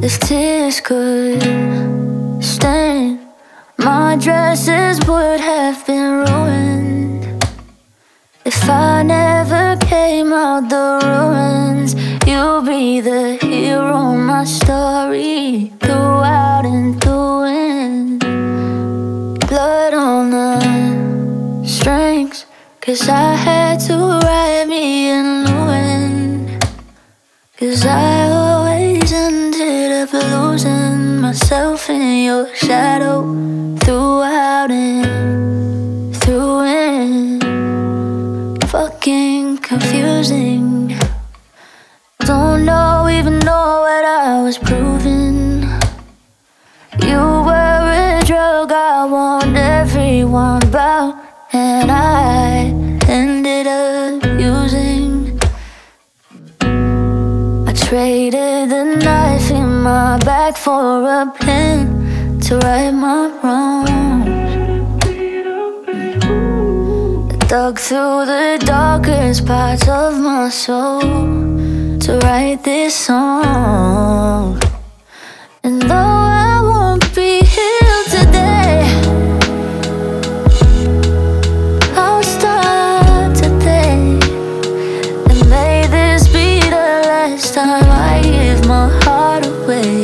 If tears could stain my dresses, would have been ruined. If I never came out the ruins, you'll be the hero of my story, throughout and through it. Blood on the strings, 'cause I had to write me a new one. 'Cause I always ended up losing myself in your shadow, throughout and through it. Fucking confusing. Don't even know what I was proving. You were a drug I warned everyone about, and I ended up using. I traded the knife in my back for a pen to right my wrongs. Dug through the darkest parts of my soul to write this song. And though I won't be healed today, I'll start today. And may this be the last time I give my heart away.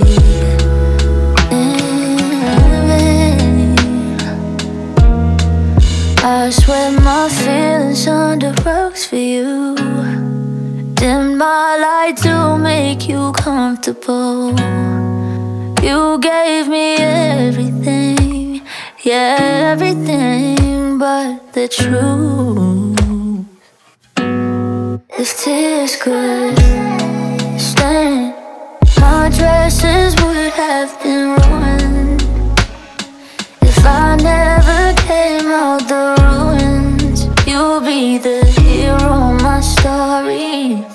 I sweat my feelings under rugs for you. Dim my light to make you comfortable. You gave me everything, yeah, everything but the truth. If tears could stain my dresses, would have been ruined. If I never came out the ruins, you'll be the hero of my story,